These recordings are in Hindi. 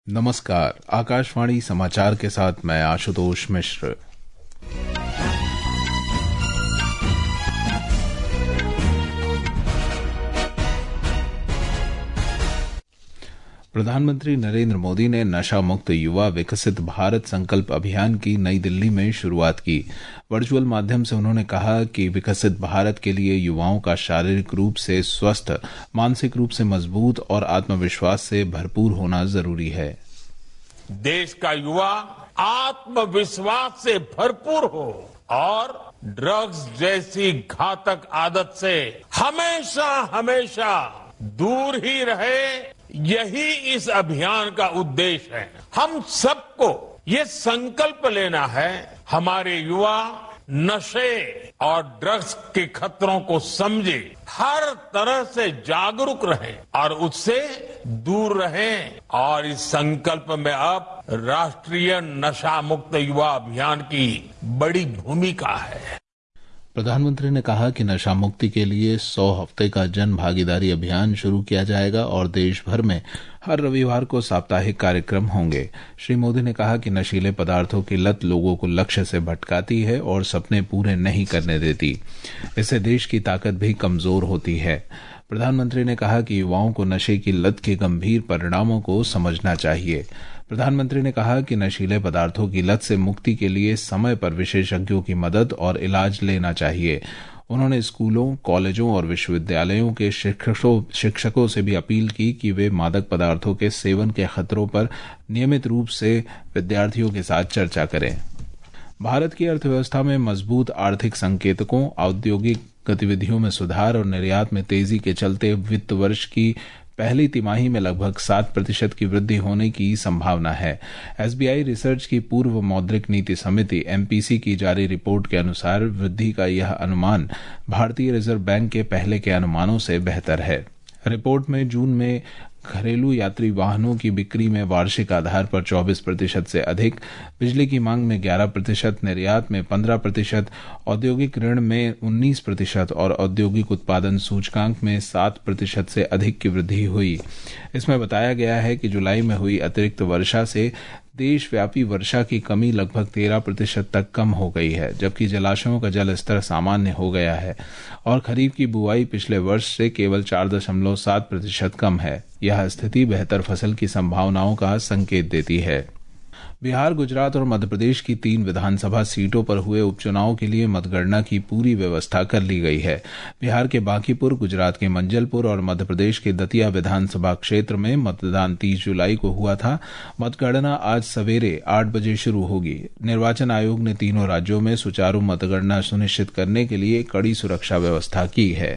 नमस्कार, आकाशवाणी समाचार के साथ मैं आशुतोष मिश्र। प्रधानमंत्री नरेंद्र मोदी ने नशा मुक्त युवा विकसित भारत संकल्प अभियान की नई दिल्ली में शुरुआत की। वर्चुअल माध्यम से उन्होंने कहा कि विकसित भारत के लिए युवाओं का शारीरिक रूप से स्वस्थ, मानसिक रूप से मजबूत और आत्मविश्वास से भरपूर होना जरूरी है। देश का युवा आत्मविश्वास से भरपूर हो और ड्रग्स जैसी घातक आदत से हमेशा हमेशा दूर ही रहे, यही इस अभियान का उद्देश्य है। हम सबको ये संकल्प लेना है, हमारे युवा नशे और ड्रग्स के खतरों को समझे, हर तरह से जागरूक रहें और उससे दूर रहें। और इस संकल्प में अब राष्ट्रीय नशा मुक्त युवा अभियान की बड़ी भूमिका है। प्रधानमंत्री ने कहा कि नशा मुक्ति के लिए 100 हफ्ते का जन भागीदारी अभियान शुरू किया जाएगा और देश भर में हर रविवार को साप्ताहिक कार्यक्रम होंगे। श्री मोदी ने कहा कि नशीले पदार्थों की लत लोगों को लक्ष्य से भटकाती है और सपने पूरे नहीं करने देती। इससे देश की ताकत भी कमजोर होती है। प्रधानमंत्री ने कहा कि युवाओं को नशे की लत के गंभीर परिणामों को समझना चाहिए। प्रधानमंत्री ने कहा कि नशीले पदार्थों की लत से मुक्ति के लिए समय पर विशेषज्ञों की मदद और इलाज लेना चाहिए। उन्होंने स्कूलों, कॉलेजों और विश्वविद्यालयों के शिक्षकों से भी अपील की कि वे मादक पदार्थों के सेवन के खतरों पर नियमित रूप से विद्यार्थियों के साथ चर्चा करें। भारत की अर्थव्यवस्था में मजबूत आर्थिक संकेतकों, औद्योगिक गतिविधियों में सुधार और निर्यात में तेजी के चलते वित्त वर्ष की पहली तिमाही में लगभग 7% की वृद्धि होने की संभावना है। एसबीआई रिसर्च की पूर्व मौद्रिक नीति समिति एमपीसी की जारी रिपोर्ट के अनुसार वृद्धि का यह अनुमान भारतीय रिजर्व बैंक के पहले के अनुमानों से बेहतर है। रिपोर्ट में जून में घरेलू यात्री वाहनों की बिक्री में वार्षिक आधार पर 24% से अधिक, बिजली की मांग में 11%, निर्यात में 15%, औद्योगिक ऋण में 19% और औद्योगिक उत्पादन सूचकांक में 7% से अधिक की वृद्धि हुई। इसमें बताया गया है कि जुलाई में हुई अतिरिक्त वर्षा से देशव्यापी वर्षा की कमी लगभग 13% तक कम हो गई है, जबकि जलाशयों का जल स्तर सामान्य हो गया है और खरीफ की बुआई पिछले वर्ष से केवल 4.7% कम है। यह स्थिति बेहतर फसल की संभावनाओं का संकेत देती है। बिहार, गुजरात और मध्य प्रदेश की 3 विधानसभा सीटों पर हुए उपचुनाव के लिए मतगणना की पूरी व्यवस्था कर ली गई है। बिहार के बांकीपुर, गुजरात के मंजलपुर और मध्य प्रदेश के दतिया विधानसभा क्षेत्र में मतदान 30 जुलाई को हुआ था। मतगणना आज सवेरे 8 बजे शुरू होगी। निर्वाचन आयोग ने तीनों राज्यों में सुचारू मतगणना सुनिश्चित करने के लिए कड़ी सुरक्षा व्यवस्था की है।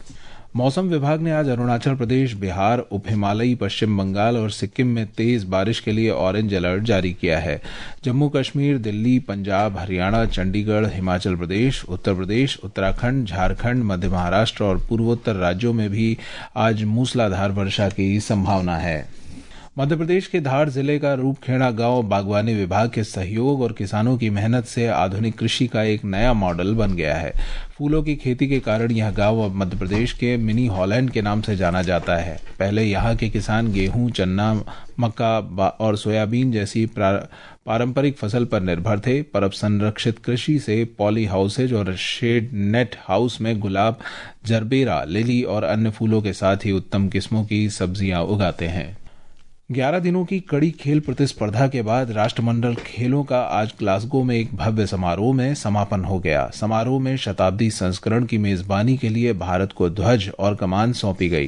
मौसम विभाग ने आज अरुणाचल प्रदेश, बिहार, उप हिमालयी पश्चिम बंगाल और सिक्किम में तेज बारिश के लिए ऑरेंज अलर्ट जारी किया है। जम्मू कश्मीर, दिल्ली, पंजाब, हरियाणा, चंडीगढ़, हिमाचल प्रदेश, उत्तर प्रदेश, उत्तराखंड, झारखंड, मध्य महाराष्ट्र और पूर्वोत्तर राज्यों में भी आज मूसलाधार वर्षा की संभावना है। मध्य प्रदेश के धार जिले का रूपखेड़ा गांव बागवानी विभाग के सहयोग और किसानों की मेहनत से आधुनिक कृषि का एक नया मॉडल बन गया है। फूलों की खेती के कारण यह गांव अब मध्य प्रदेश के मिनी हॉलैंड के नाम से जाना जाता है। पहले यहाँ के किसान गेहूं, चन्ना, मक्का और सोयाबीन जैसी पारंपरिक फसल पर निर्भर थे, पर अब संरक्षित कृषि से पॉली हाउसेज और शेड नेट हाउस में गुलाब, जरबेरा, लिली और अन्य फूलों के साथ ही उत्तम किस्मों की सब्जियां उगाते हैं। 11 दिनों की कड़ी खेल प्रतिस्पर्धा के बाद राष्ट्रमंडल खेलों का आज ग्लासगो में एक भव्य समारोह में समापन हो गया। समारोह में शताब्दी संस्करण की मेजबानी के लिए भारत को ध्वज और कमान सौंपी गई।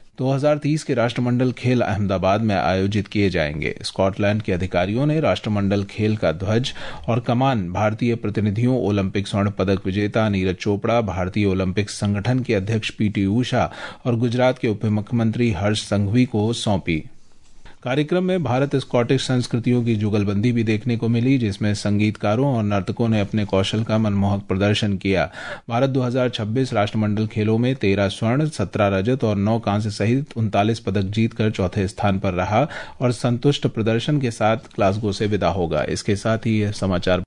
2030 के राष्ट्रमंडल खेल अहमदाबाद में आयोजित किए जाएंगे। स्कॉटलैंड के अधिकारियों ने राष्ट्रमंडल खेल का ध्वज और कमान भारतीय प्रतिनिधियों, ओलंपिक स्वर्ण पदक विजेता नीरज चोपड़ा, भारतीय ओलंपिक संगठन के अध्यक्ष पीटी ऊषा और गुजरात के उप मुख्यमंत्री हर्ष संघवी को सौंपी। कार्यक्रम में भारत स्कॉटिश संस्कृतियों की जुगलबंदी भी देखने को मिली, जिसमें संगीतकारों और नर्तकों ने अपने कौशल का मनमोहक प्रदर्शन किया। भारत 2026 राष्ट्रमंडल खेलों में 13 स्वर्ण, 17 रजत और 9 कांस्य सहित 39 पदक जीतकर चौथे स्थान पर रहा और संतुष्ट प्रदर्शन के साथ ग्लासगो से विदा होगा। इसके साथ ही यह समाचार